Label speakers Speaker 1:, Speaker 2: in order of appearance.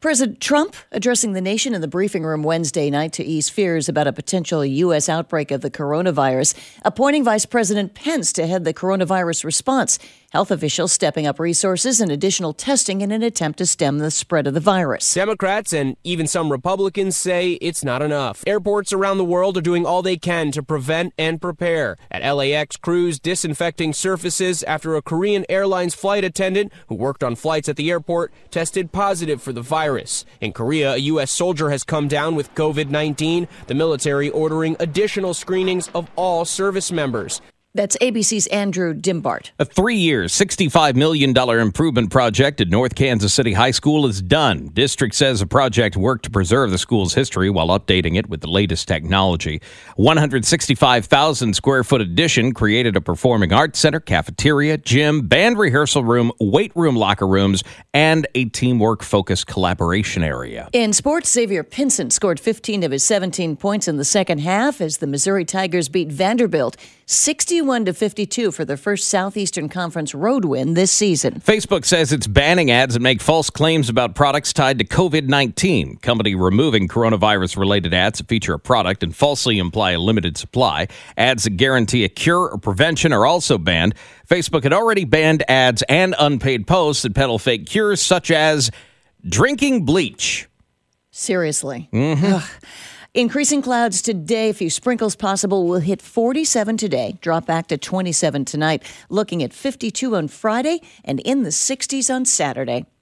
Speaker 1: President Trump addressing the nation in the briefing room Wednesday night to ease fears about a potential U.S. outbreak of the coronavirus, appointing Vice President Pence to head the coronavirus response. Health officials stepping up resources and additional testing in an attempt to stem the spread of the virus.
Speaker 2: Democrats and even some Republicans say it's not enough. Airports around the world are doing all they can to prevent and prepare. At LAX, crews disinfecting surfaces after a Korean Airlines flight attendant who worked on flights at the airport tested positive for the virus. In Korea, a U.S. soldier has come down with COVID-19, the military ordering additional screenings of all service members.
Speaker 1: That's ABC's Andrew Dimbart.
Speaker 3: A 3-year, $65 million improvement project at North Kansas City High School is done. District says the project worked to preserve the school's history while updating it with the latest technology. 165,000 square foot addition created a performing arts center, cafeteria, gym, band rehearsal room, weight room, locker rooms, and a teamwork-focused collaboration area.
Speaker 1: In sports, Xavier Pinson scored 15 of his 17 points in the second half as the Missouri Tigers beat Vanderbilt 61-52 for their first Southeastern Conference road win this season.
Speaker 3: Facebook says it's banning ads that make false claims about products tied to COVID-19. Company removing coronavirus-related ads that feature a product and falsely imply a limited supply. Ads that guarantee a cure or prevention are also banned. Facebook had already banned ads and unpaid posts that peddle fake cures, such as drinking bleach.
Speaker 1: Seriously. Increasing clouds today, a few sprinkles possible. Will hit 47 today, drop back to 27 tonight. Looking at 52 on Friday and in the 60s on Saturday.